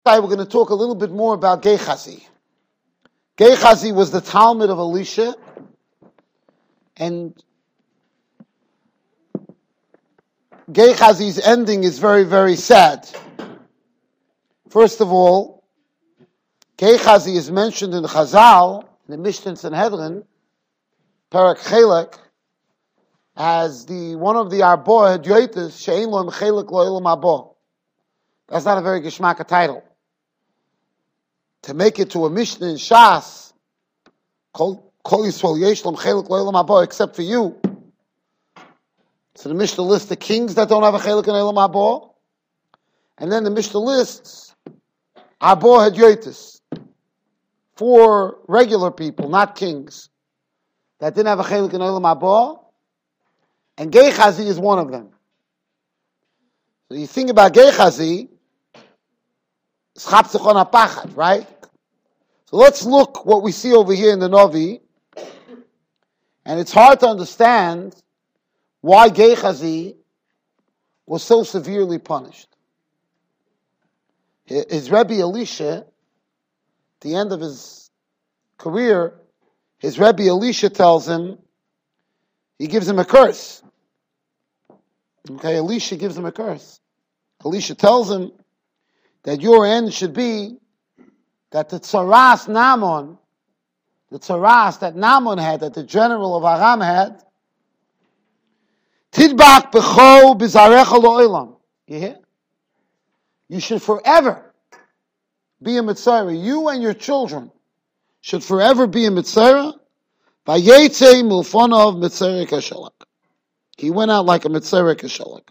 We're going to talk a little bit more about Gehazi. Gehazi was the Talmud of Elisha, and Gehazi's ending is very, very sad. First of all, Gehazi is mentioned in Chazal, in the Mishnah Sanhedrin, Parak Chelek, as one of the Arba Hadyotis, She'ein lo Chelek lo Elam Abo. That's not a very geschmacka title. To make it to a Mishnah in Shas, Kol Yisrael Yesh Lom Chelek Lo Elam Haba, except for you. So the Mishnah lists the kings that don't have a Chelek in Elam Haba, and then the Mishnah lists Arba Hadyotis, 4 regular people, not kings, that didn't have a Chelek in Elam Haba, and Gehazi is one of them. So you think about Gehazi, right? So let's look what we see over here in the Novi. And it's hard to understand why Gehazi was so severely punished. His Rebbe Elisha, at the end of his career, his Rebbe Elisha tells him, he gives him a curse. Okay, Elisha gives him a curse. Elisha tells him that your end should be that the tzaras Naaman, the tzaras that Naaman had, that the general of Aram had, tidbak b'cho b'zarecha lo'olam. You hear? You should forever be a Mitzrayim. You and your children should forever be a Mitzrayim. Vayetze milfonov Mitzrayim kashalak. He went out like a Mitzrayim kashalak.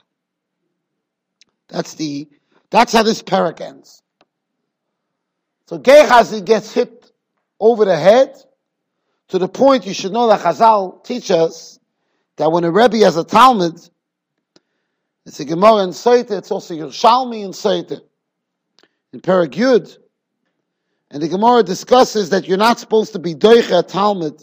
That's how this parak ends. So Gehazi gets hit over the head to the point you should know that Chazal teach us that when a Rebbe has a Talmud, it's a Gemara in Seite, it's also Yerushalmi in Seite, in Parak Yud, and the Gemara discusses that you're not supposed to be doiche a Talmud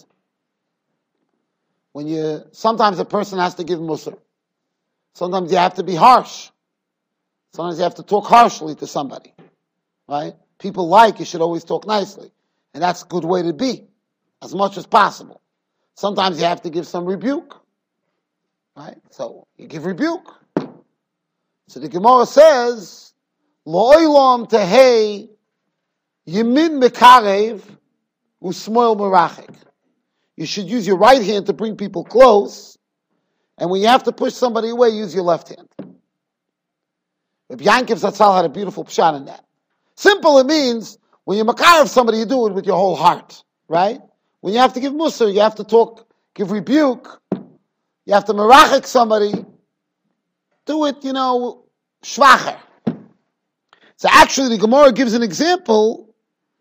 when sometimes a person has to give Musar. Sometimes you have to be harsh. Sometimes you have to talk harshly to somebody, right? People you should always talk nicely. And that's a good way to be, as much as possible. Sometimes you have to give some rebuke, right? So you give rebuke. So the Gemara says, Lo'olam tehei yemin mekarev u'smoil merachik. You should use your right hand to bring people close, and when you have to push somebody away, use your left hand. Rabbi Yankiv Zatzal had a beautiful pshat in that. Simple, it means when you're makar of somebody, you do it with your whole heart, right? When you have to give musar, you have to talk, give rebuke, you have to merachik somebody, do it, schwacher. So actually the Gemara gives an example,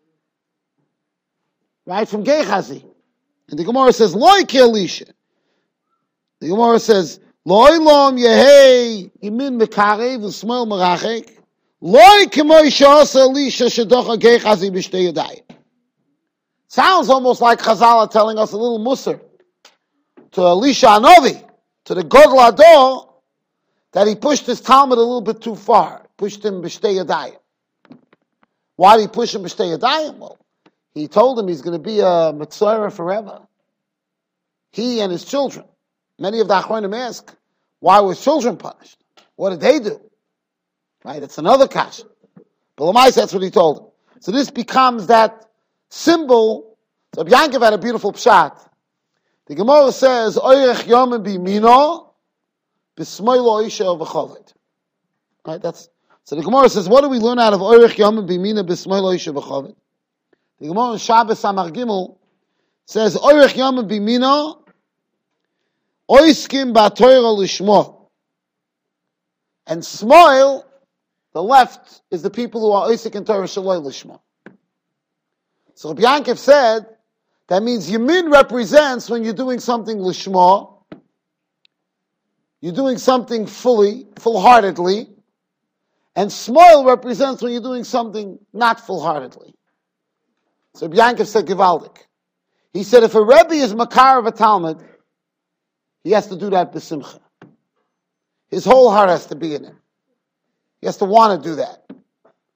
right, from Gehazi. And the Gemara says, Loi ki Elisha. The Gemara says, Loi lom yehei imin mekarev u'smoil merachik. Loi k'moi she'asa Elisha shedocha Gehazi b'shtei yadayim. Sounds almost like Chazal telling us a little musar to Elisha Anovi, to the Godel Ador, that he pushed his Talmud a little bit too far. Pushed him b'shtei yadayim. Why did he push him b'shtei yadayim? Well, he told him he's going to be a Mitzrayim forever. He and his children. Many of the Achronim ask, why were children punished? What did they do? Right? It's another kasha. But Lamais, that's what he told him. So this becomes that symbol. So Yankiv had a beautiful pshat. The Gemara says, Oyrech yomim b'mino b'smoilo isha v'chovet. Right? So the Gemara says, what do we learn out of Oyrech yomim b'mino b'smoilo isha v'chovet? The Gemara in Shabbos Amar Gimel says, Oyrech yomim b'mino oiskim ba'toira lishmo. And Smoil, the left, is the people who are oisik in Torah shaloi lishmo. So Rabbi Yankiv said, that means Yamin represents when you're doing something lishmo, you're doing something full-heartedly, and Smoil represents when you're doing something not full-heartedly. So Rabbi Yankiv said Givaldik. He said if a Rebbe is makar of a Talmud, he has to do that b'simcha. His whole heart has to be in it. He has to want to do that.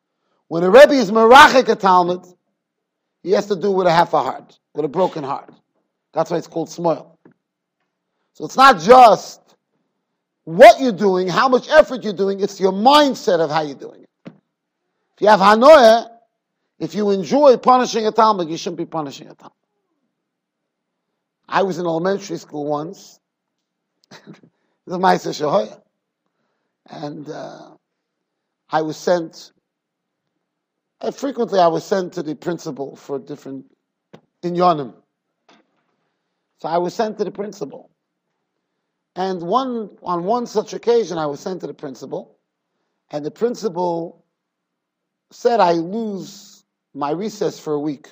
When a Rebbe is merachik a Talmud, he has to do with a half a heart, with a broken heart. That's why it's called smoil. So it's not just what you're doing, how much effort you're doing, it's your mindset of how you're doing it. If you have hanoah, if you enjoy punishing a Talmud, you shouldn't be punishing a Talmud. I was in elementary school once. This is Ma'aseh Shehoya. And I was sent, frequently I was sent to the principal for different inyanim. So I was sent to the principal. And on one such occasion, I was sent to the principal, and the principal said I lose my recess for a week.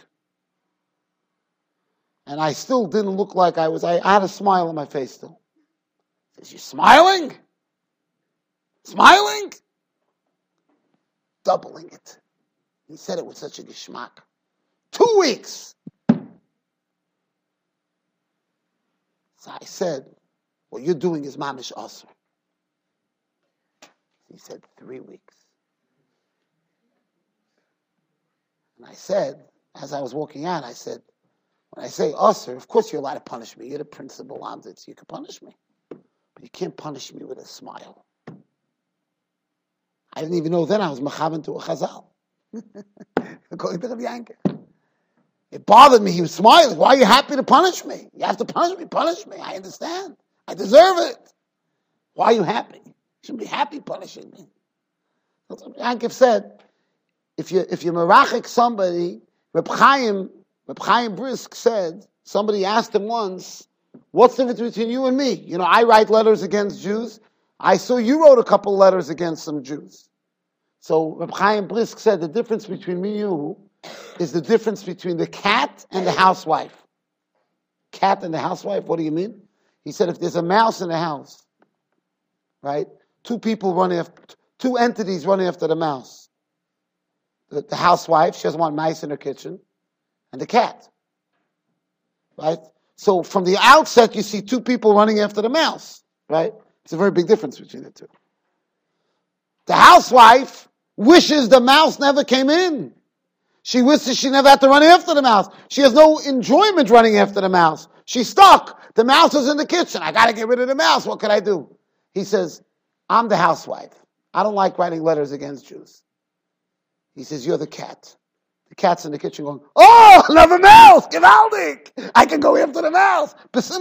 And I still didn't look like I had a smile on my face still. He says, "You smiling? Smiling?" Doubling it. He said it with such a geschmack. 2 weeks. So I said, "What you're doing is mamish asr." He said, 3 weeks. And I said, as I was walking out, I said, when I say asr, of course you're allowed to punish me. You're the principal, you can punish me. But you can't punish me with a smile. I didn't even know then I was mechaven to a chazal. According to Rabbi Yanker. It bothered me. He was smiling. Why are you happy to punish me? You have to punish me. Punish me. I understand. I deserve it. Why are you happy? You shouldn't be happy punishing me. That's what Yankov said. If you merachik somebody, Reb Chaim Brisk said, somebody asked him once, "What's the difference between you and me? You know, I write letters against Jews. I saw you wrote a couple letters against some Jews." So Reb Chaim Brisk said, the difference between me and you is the difference between the cat and the housewife. Cat and the housewife, what do you mean? He said, if there's a mouse in the house, right? Two entities running after the mouse. The housewife, she doesn't want mice in her kitchen, and the cat, right? So from the outset, you see two people running after the mouse, right? It's a very big difference between the two. The housewife wishes the mouse never came in. She wishes she never had to run after the mouse. She has no enjoyment running after the mouse. She's stuck. The mouse is in the kitchen. I got to get rid of the mouse. What can I do? He says, I'm the housewife. I don't like writing letters against Jews. He says, you're the cat. The cat's in the kitchen going, oh, another mouse, gewaldig. I can go after the mouse. That's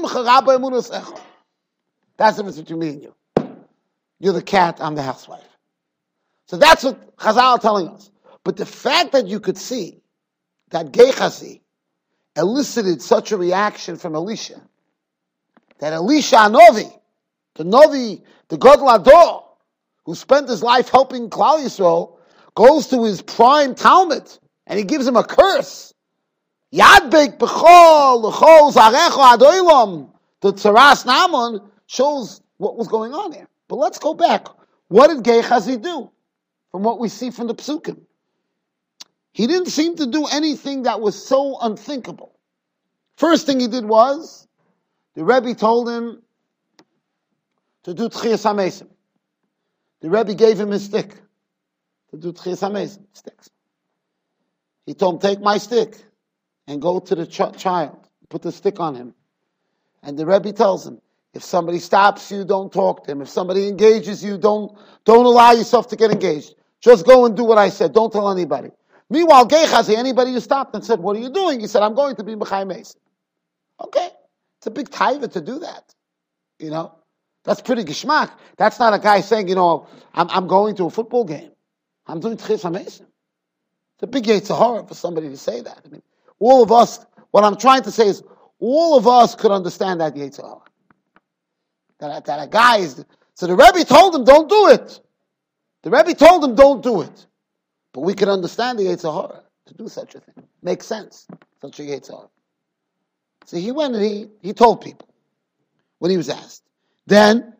the difference between me and you. You're the cat, I'm the housewife. So that's what Chazal are telling us. But the fact that you could see that Gehazi elicited such a reaction from Elisha, that Elisha Novi, the Gadol Hador, who spent his life helping Klal Yisrael, goes to his prime Talmud, and he gives him a curse. Yadbek b'chol l'chol zarecho adoilam. The Tzaras Naaman shows what was going on there. But let's go back. What did Gehazi do? From what we see from the Psukim. He didn't seem to do anything that was so unthinkable. First thing he did was, the Rebbe told him to do Tchias HaMesim. The Rebbe gave him his stick to do Tchias HaMesim, sticks. He told him, take my stick and go to the child, put the stick on him. And the Rebbe tells him, if somebody stops you, don't talk to him. If somebody engages you, don't allow yourself to get engaged. Just go and do what I said. Don't tell anybody. Meanwhile, Gehazi, anybody who stopped and said, what are you doing? He said, I'm going to be Mechai Mason. Okay. It's a big taiva to do that. You know? That's pretty geschmack. That's not a guy saying, I'm going to a football game. I'm doing Tchias HaMesim. It's a big Yetzer Hara for somebody to say that. I mean, all of us, what I'm trying to say is, all of us could understand that Yetzer Hara. That a guy is... So the Rebbe told him, don't do it. The Rebbe told him, don't do it. But we can understand the Yetzer Hara to do such a thing. Makes sense. Such a Yetzer Hara. So he went and he told people when he was asked. Then,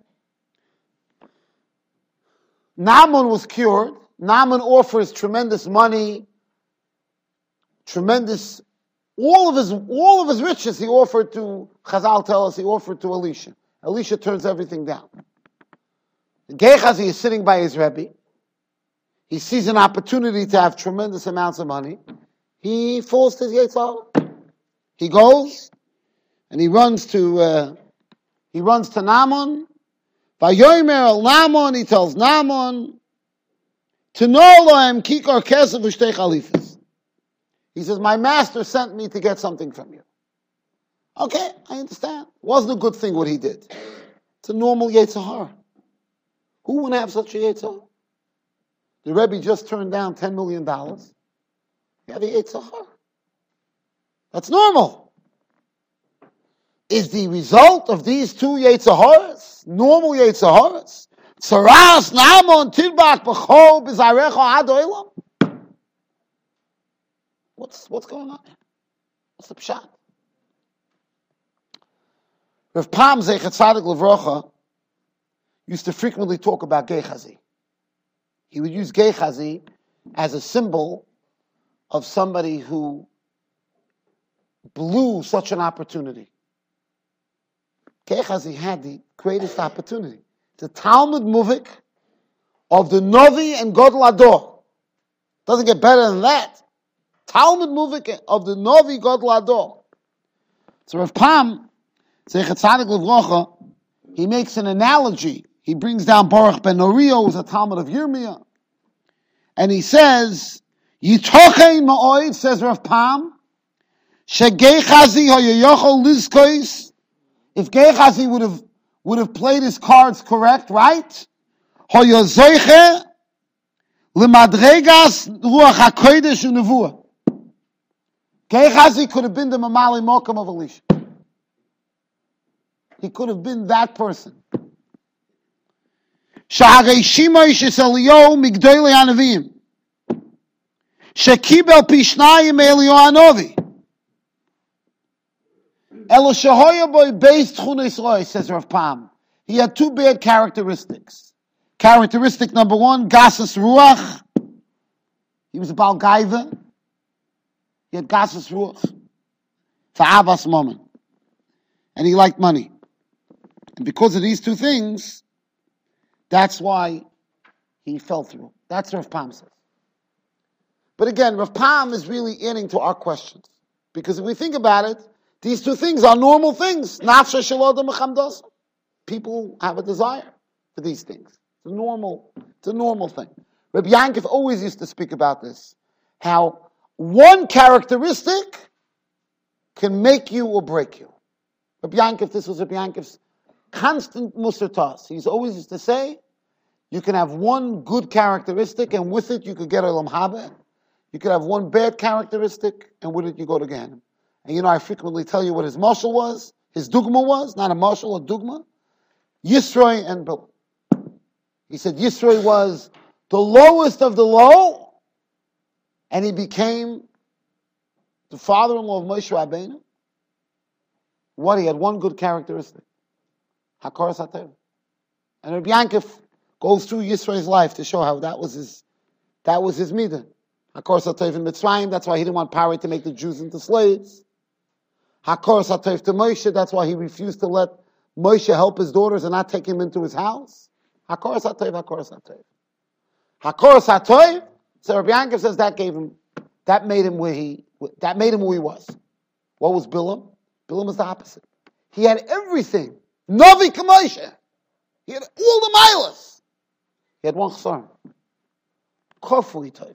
Naaman was cured. Naaman offers tremendous money, all of his riches he offered to, Chazal tell us, he offered to Elisha. Elisha turns everything down. Gehazi is sitting by his Rebbe. he sees an opportunity to have tremendous amounts of money, he falls to the Yetzer Hara. He goes and he runs to Naaman. Vayomer el Naaman, he tells Naaman, to know lohem kikar kesef v'shtei chalifas. He says, my master sent me to get something from you. Okay, I understand. Wasn't a good thing what he did. It's a normal Yetzer Hara. Who wouldn't have such a Yetzer Hara? The Rebbe just turned down $10 million. You have a Yetzer Hara. That's normal. Is the result of these two Yetzer Haras normal Yetzer Haras? Tzaras Naaman Tidbak B'cho B'zarecha Ad Olam. What's going on? What's the pshat? Rav Pam Zeichet Tzadik Levrocha used to frequently talk about Gehazi. He would use Gehazi as a symbol of somebody who blew such an opportunity. Gehazi had the greatest opportunity. The Talmud Muvik of the Novi and Gadol Ador. Doesn't get better than that. Talmud Muvik of the Novi Gadol Ador. So Rav Pam, Zeichet Tzadik Levrocha, he makes an analogy. He brings down Baruch ben Noriah, who's a Talmud of Yirmiyah, and he says, Yitochei ma'oid, says Rav Pam, Gehazi hayoyochol lizkois. If Gehazi would have played his cards correct, right? Hayozoiche limadregas ruach hakodesh u'nevuah. Gehazi could have been the Mamali Mokum of Elisha. He could have been that person. Shaharei Shimosh es Eliyahu migdolei hanavim. Shekibel pishnayim Eliyahu hanovi. Elo shehoya boy beis tchunes roi, says Rav Pam. He had two bad characteristics. Characteristic number one, gasas ruach. He was a Baal Gaiva. He had gasas ruach. Fa'avas moment. And he liked money. And because of these two things, that's why he fell through. That's what Rav Pam says. But again, Rav Pam is really adding to our questions. Because if we think about it, these two things are normal things. Nafsha shalodam mechamdos. People have a desire for these things. It's a normal thing. Rabbi Yankov always used to speak about this. How one characteristic can make you or break you. Rabbi Yankov, this was Rabbi Yankov's constant musar to us. He's always used to say, you can have one good characteristic, and with it you could get Olam Haba. You could have one bad characteristic, and with it you go to Gehenna. And I frequently tell you what his mashal was, his dugma was, not a mashal, a dugma. Yisroi and Bilam. He said Yisroi was the lowest of the low, and he became the father-in-law of Moshe Rabbeinu. What? He had one good characteristic. Hakaras HaTorah. And Rabbi Yankov goes through Yisro's life to show how that was his midah. Hakaras HaTorah in Mitzrayim, that's why he didn't want Paro to make the Jews into slaves. Hakaras HaTorah to Moshe, that's why he refused to let Moshe help his daughters and not take him into his house. Hakaras HaTorah, Hakaras HaTorah. Hakaras HaTorah, so Rabbi Yankov says that made him who he was. What was Bilam? Bilam was the opposite. He had everything. Novi Kamoshe. He had all the milas. He had one chsar. Kofri Tov.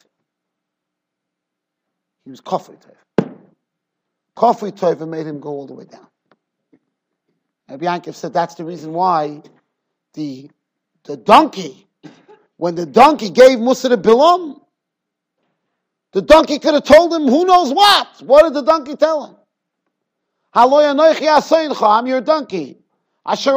He was Kofri Tov. Kofri Tov made him go all the way down. Rabbi Yankov said that's the reason why the donkey, when the donkey gave Musa to Bilam, the donkey could have told him who knows what. What did the donkey tell him? I'm your donkey. You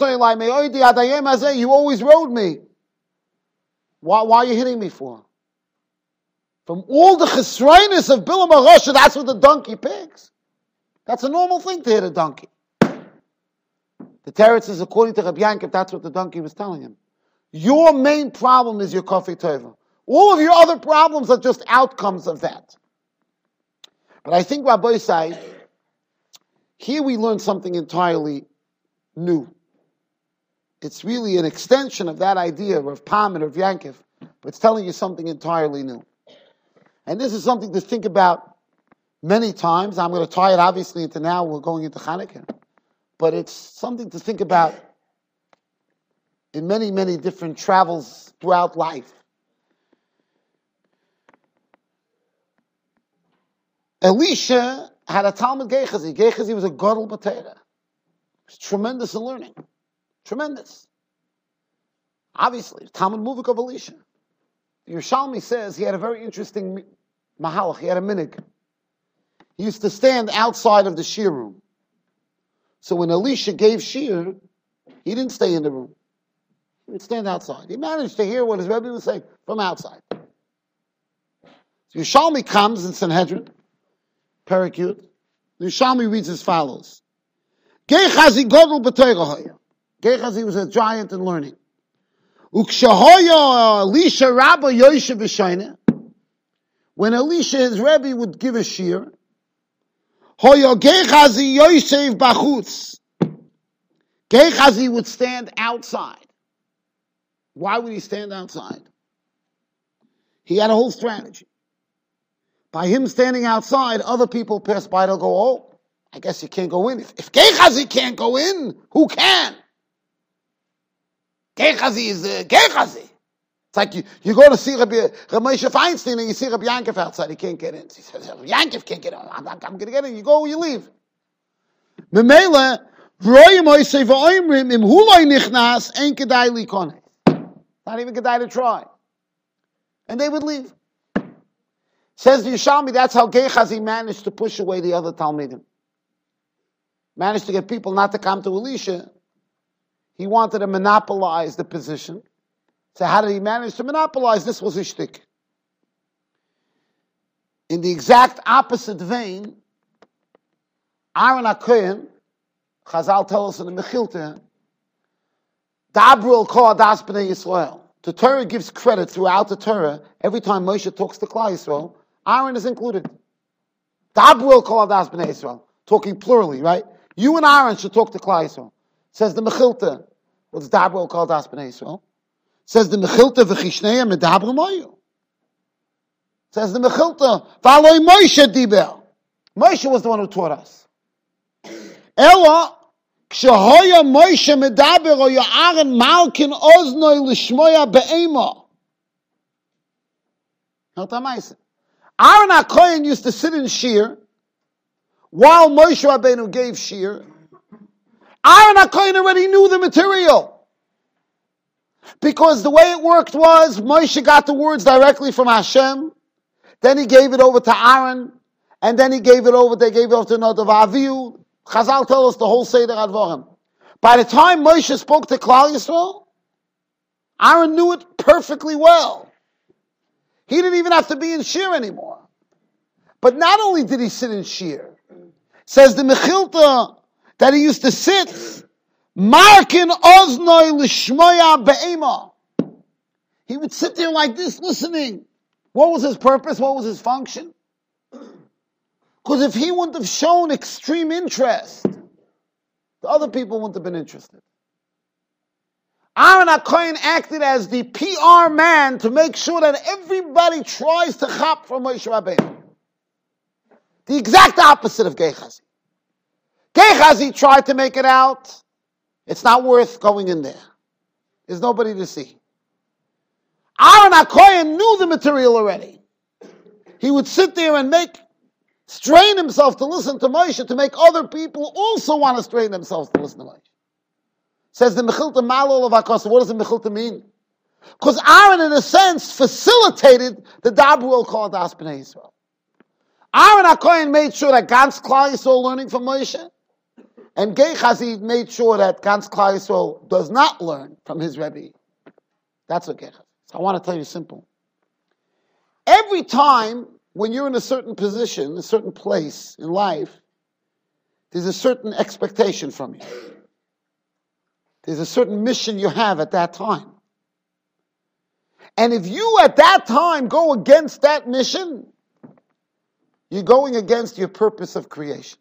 always rode me. Why are you hitting me for? From all the chesroinus of Bilam HaRasha, that's what the donkey picks. That's a normal thing to hit a donkey. The Teretz is, according to Rabbi Yankov, that's what the donkey was telling him. Your main problem is your Kofei Tova. All of your other problems are just outcomes of that. But I think Rabbi Yisai, here we learn something entirely new. It's really an extension of that idea of Pam and of Yankov but it's telling you something entirely new. And this is something to think about many times. I'm going to tie it obviously into now, we're going into Hanukkah. But it's something to think about in many, many different travels throughout life. Elisha had a Talmud Gehazi. Gehazi was a Gadol B'Torah. He was tremendous in learning. Tremendous. Obviously, Talmud Muvik of Elisha. Yerushalmi says he had a very interesting mahalach. He had a minig. He used to stand outside of the shir room. So when Elisha gave shir, he didn't stay in the room. He would stand outside. He managed to hear what his Rebbe was saying from outside. So Yerushalmi comes in Sanhedrin, Perek Yud. Yerushalmi reads as follows. Gehazi Gadol B'Torah. Gehazi was a giant in learning. Ukshahoya Elisha Rabba Yoshev B'Shayneh. When Elisha, his Rebbe, would give a shir, Hoya Gehazi Yoshev B'chutz. Gehazi would stand outside. Why would he stand outside? He had a whole strategy. By him standing outside, other people pass by, they'll go, oh, I guess you can't go in. If Gehazi can't go in, who can? Gehazi is Gehazi. It's like you go to see Rabbi Moshe Feinstein and you see Rabbi Yankov outside. He can't get in. He says, Yankov can't get in. I'm going to get in. You go, you leave. Memela, not even kedai to try. And they would leave. Says the Yerushalmi, that's how Gehazi managed to push away the other Talmidim. Managed to get people not to come to Elisha. He wanted to monopolize the position. So how did he manage to monopolize? This was his shtick. In the exact opposite vein, Aaron HaKohen, Chazal tell us in the Mechilta, Dabrul Kol Adas B'nai Yisrael. The Torah gives credit throughout the Torah. Every time Moshe talks to Klal Yisrael, Aaron is included. Dabrul Kol Adas B'nai Yisrael. Talking plurally, right? You and Aaron should talk to Klal Yisrael. Says the Mechilta. What's Dabrul Kol Adas B'nai Yisrael? Says the Mechilta v'chishneya medabra moyu. Says the Mechilta v'aloi Moshe diber. Moshe was the one who taught us. Ella kshehoya Moshe medaber o Aaron malkin oznoi l'shmoya be'ema. Aaron HaKohen used to sit in shir while Moshe Rabbeinu gave shir. Aaron HaKohen already knew the material. Because the way it worked was, Moshe got the words directly from Hashem, then he gave it over to Aaron, and then they gave it over to Nadav Avihu. Chazal tell us the whole Seder Advarim. By the time Moshe spoke to Klal Yisrael, Aaron knew it perfectly well. He didn't even have to be in shir anymore. But not only did he sit in shir, says the Mechilta that he used to sit Markin oznoi l'shmoya be'ema. He would sit there like this, listening. What was his purpose? What was his function? Because if he wouldn't have shown extreme interest, the other people wouldn't have been interested. Aaron HaKohen acted as the PR man to make sure that everybody tries to chop from Moshe Rabbeinu. The exact opposite of Gehazi. Gehazi tried to make it out. It's not worth going in there. There's nobody to see. Aaron HaKohen knew the material already. He would sit there and strain himself to listen to Moshe to make other people also want to strain themselves to listen to Moshe. Says the Mechilta Malol of HaKosa. What does the Mechilta mean? Because Aaron, in a sense, facilitated the Dabrul Kol Adas B'nai Yisrael. Aaron HaKohen made sure that God's Klal Yisrael learning from Moshe. And Gehazi made sure that Gans Klal Yisrael does not learn from his Rebbe. That's what Gehazi. So I want to tell you simple. Every time when you're in a certain position, a certain place in life, there's a certain expectation from you. There's a certain mission you have at that time. And if you at that time go against that mission, you're going against your purpose of creation.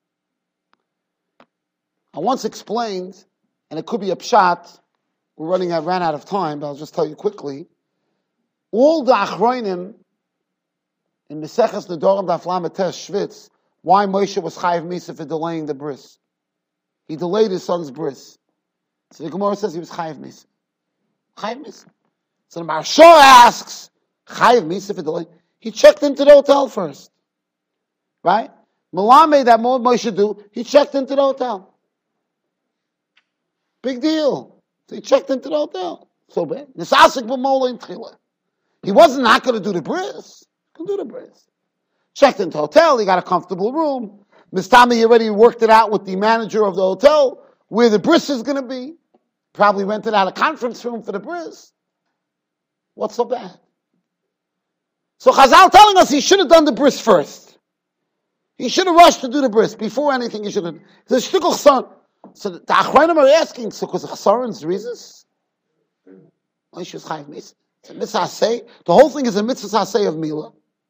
I once explained, and it could be a pshat, ran out of time, but I'll just tell you quickly, All the Achronim in Meseches Nedorim Daf Lamed Tes Shvitz, why Moshe was Chayiv Misa for delaying the bris. He delayed his son's bris. So the Gemara says he was Chayiv Misa. Chayiv Misa. So the Maharsha asks, Chayiv Misa for delaying? He checked into the hotel first. Right? Malame, that Moshe do, he checked into the hotel. Big deal. So he checked into the hotel. So bad. He wasn't not going to do the bris. He can do the bris. Checked into the hotel. He got a comfortable room. Mistami already worked it out with the manager of the hotel where the bris is going to be. Probably rented out a conference room for the bris. What's so bad? So Chazal telling us he should have done the bris first. He should have rushed to do the bris. Before anything, he should have. The shtickle son. So the Achronim are asking, so because of Chasaron's reasons? Moshe was Chayiv Misa. It's a mitzvah say. The whole thing is a mitzvah say of Mila.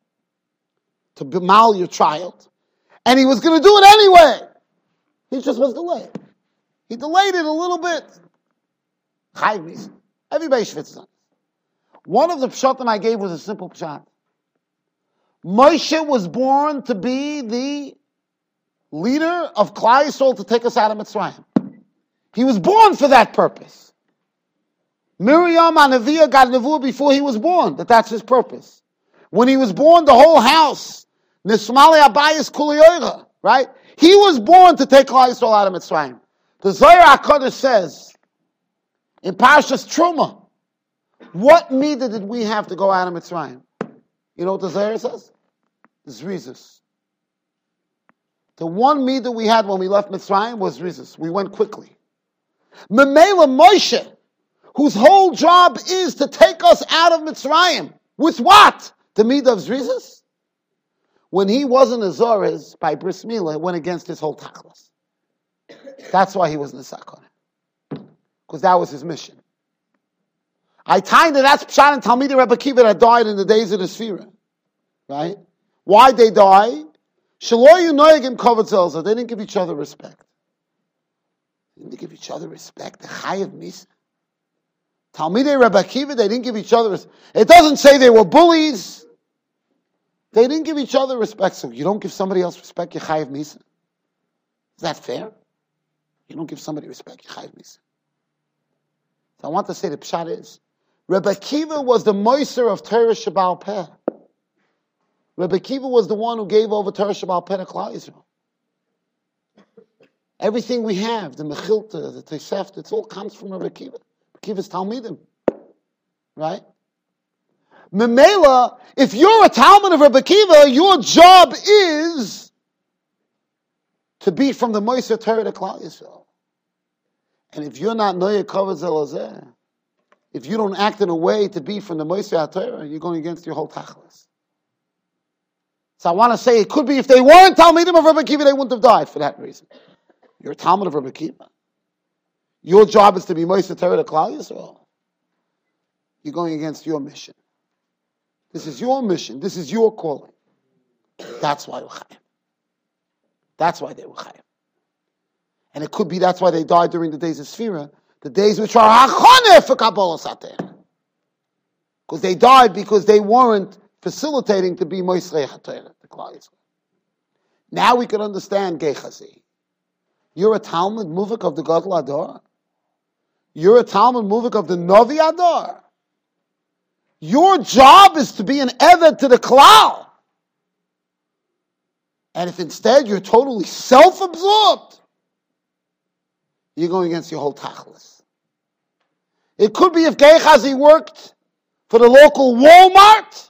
To bemal your child. And he was going to do it anyway. He just was delayed. He delayed it a little bit. Chayiv Misa. Everybody shvitz on. One of the pshatim I gave was a simple pshat. Moshe was born to be the leader of Klal Yisrael to take us out of Mitzrayim. He was born for that purpose. Miriam Anavia got nevuah before he was born, that's his purpose. When he was born, the whole house, Nismali Abayis Kuliyoira, right? He was born to take Klal Yisrael out of Mitzrayim. The Zohar HaKadosh says, in Parshas Truma, what midah did we have to go out of Mitzrayim? You know what the Zohar says? Zrizus. The one midah we had when we left Mitzrayim was Zrizus. We went quickly. Memela Moshe, whose whole job is to take us out of Mitzrayim. With what? The midah of Zrizus? When he wasn't a Zorez by Bris Milah, it went against his whole tachlis. That's why he was Nisakon. Because that was his mission. I timed it, that's Pshat and Talmidei Rebbe Akiva that died in the days of the Sfira. Right? Why'd they die? Shaloyu Noyagim Kovod Zelza. They didn't give each other respect. They didn't give each other respect. The Chayiv Misa. Talmidei Rebbe Akiva, they didn't give each other respect. It doesn't say they were bullies. They didn't give each other respect. So you don't give somebody else respect, you Chayiv Misa. Is that fair? You don't give somebody respect, you Chayiv Misa. So I want to say the Pshat is, Rebbe Akiva was the Moiser of Torah Sheba'al Peh. Rebbe Akiva was the one who gave over Torah Sheba'al Peh to Klal Yisrael. Everything we have, the Mechilta, the Tosefta, it all comes from Rebbe Akiva. Rebbe Akiva's Talmidim. Right? Memela, if you're a Talmud of Rebbe Akiva, your job is to be from the Moiser Torah to Klal Yisrael. And if you're not Noyeh Kovod Zelazeh, if you don't act in a way to be from the Moiser HaTorah, you're going against your whole tachlis. So I want to say, it could be if they weren't Talmidim of Rebbe Akiva, they wouldn't have died for that reason. You're a Talmud of Rebbe Akiva. Your job is to be Moiser Torah to Klal Yisrael. You're going against your mission. This is your mission. This is your calling. That's why we're Chayiv. That's why they were Chayiv. And it could be that's why they died during the days of Sfira, the days which are Hachoneh for Kabbalah Sateh. Because they died because they weren't facilitating to be Moisrei HaTorah, the Klal Yisrael. Now we can understand Gechazi. You're a Talmud Muvik of the Gadol Ador. You're a Talmud Muvik of the Novi Ador. Your job is to be an Eved to the Klal. And if instead you're totally self-absorbed, you're going against your whole tachlis. It could be if Gechazi worked for the local Walmart,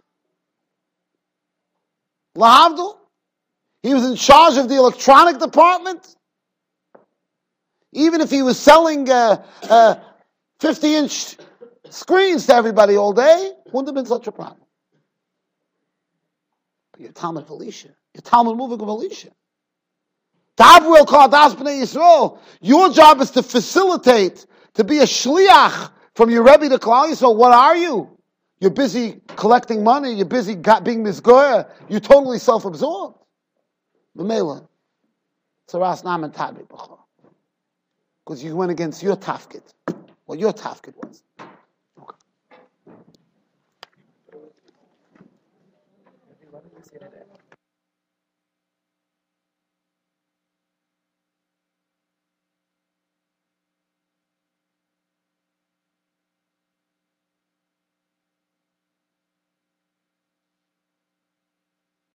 Lahavdil, he was in charge of the electronic department. Even if he was selling 50-inch screens to everybody all day, wouldn't have been such a problem. But you're Talmud of Elisha. You're Talmud Muvik of Elisha. Your job is to facilitate, to be a shliach from your Rebbe to Klal Yisrael. What are you? You're busy collecting money. You're busy being misgoyer. You're totally self-absorbed. B'meila, tzaras nam and tabi b'cha, because you went against your tafkid. What your tafkid was.